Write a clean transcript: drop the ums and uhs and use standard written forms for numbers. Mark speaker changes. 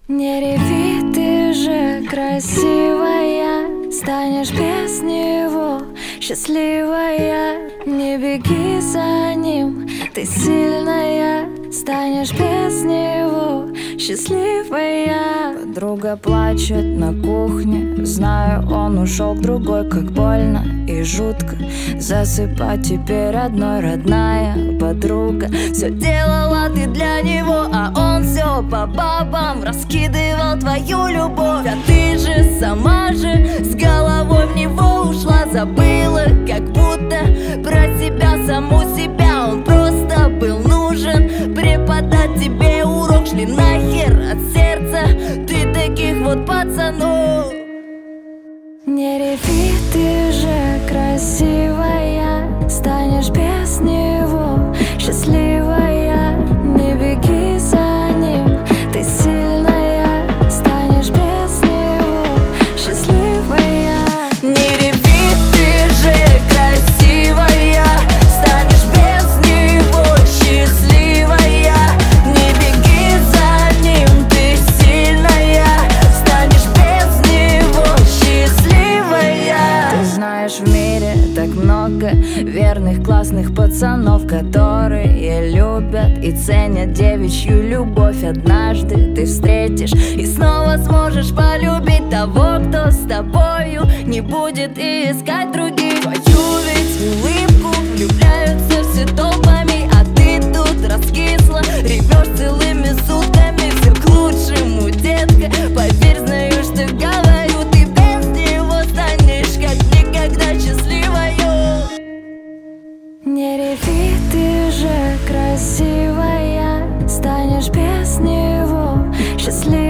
Speaker 1: Не реви, ты же красивая, станешь без него счастливая. Не беги за ним, ты сильная, станешь без него счастливая. Подруга плачет на кухне, знаю, он ушел к другой. Как больно и жутко засыпать теперь одной. Родная подруга, все делала ты для него, а он все по бабам раскидывал твою любовь. А ты же сама же с головой в него ушла, забыла как будто про себя, саму себя. Он просто был нужен преподать тебе урок. Шли нахер от сердца ты таких вот пацанов. Не реви, ты же красивая, станешь без него счастливая. Не беги за ним, ты сильная, станешь без него счастливая. Не реви, ты же красивая, станешь без него счастливая. Не беги за ним, ты сильная, станешь без него счастливая. Ты знаешь, в мире так много верных, классных пацанов, которые любят и ценят девичью любовь. Однажды ты встретишь и снова сможешь полюбить того, кто с тобою не будет и искать других. Твою ведь улыбку влюбляются все толпами, а ты тут раскисла, ревешь целыми сутками. Все к лучшему, детка, поверь, знаю, что говорю. Ты без него станешь как никогда счастливою. Не реви, ты же красивая, станешь без него счастливой.